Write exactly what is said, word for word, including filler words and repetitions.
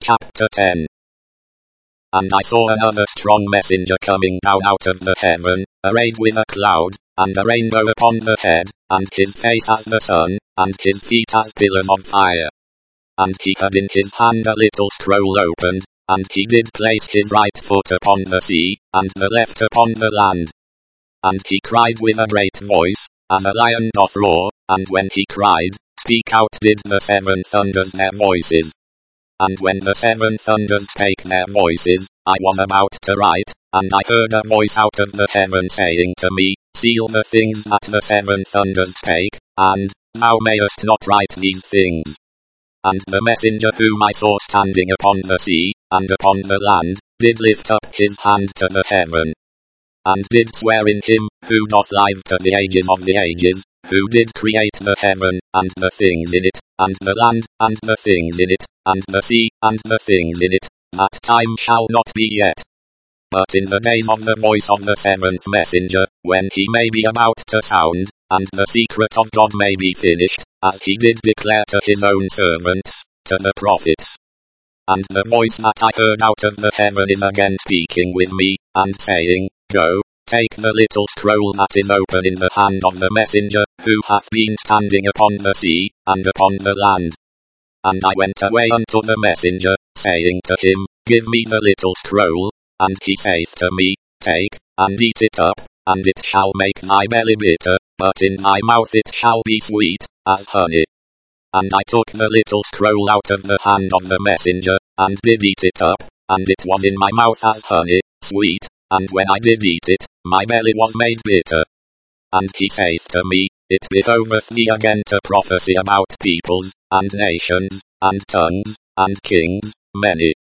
Chapter ten. And I saw another strong messenger coming down out of the heaven, arrayed with a cloud, and a rainbow upon the head, and his face as the sun, and his feet as pillars of fire. And he had in his hand a little scroll opened, and he did place his right foot upon the sea, and the left upon the land. And he cried with a great voice, as a lion doth roar, and when he cried, speak out did the seven thunders their voices. And when the seven thunders spake their voices, I was about to write, and I heard a voice out of the heaven saying to me, seal the things that the seven thunders spake, and, thou mayest not write these things. And the messenger whom I saw standing upon the sea, and upon the land, did lift up his hand to the heaven, and did swear in him, who doth live to the ages of the ages, who did create the heaven, and the things in it, and the land, and the things in it, and the sea, and the things in it, that time shall not be yet. But in the days of the voice of the seventh messenger, when he may be about to sound, and the secret of God may be finished, as he did declare to his own servants, to the prophets. And the voice that I heard out of the heaven is again speaking with me, and saying, Go, take the little scroll that is open in the hand of the messenger, who hath been standing upon the sea, and upon the land. And I went away unto the messenger, saying to him, Give me the little scroll. And he saith to me, Take, and eat it up, and it shall make thy belly bitter, but in thy mouth it shall be sweet, as honey. And I took the little scroll out of the hand of the messenger, and did eat it up, and it was in my mouth as honey, sweet, and when I did eat it, my belly was made bitter. And he saith to me, It behoveth thee again to prophesy about peoples, and nations, and tongues, and kings, many.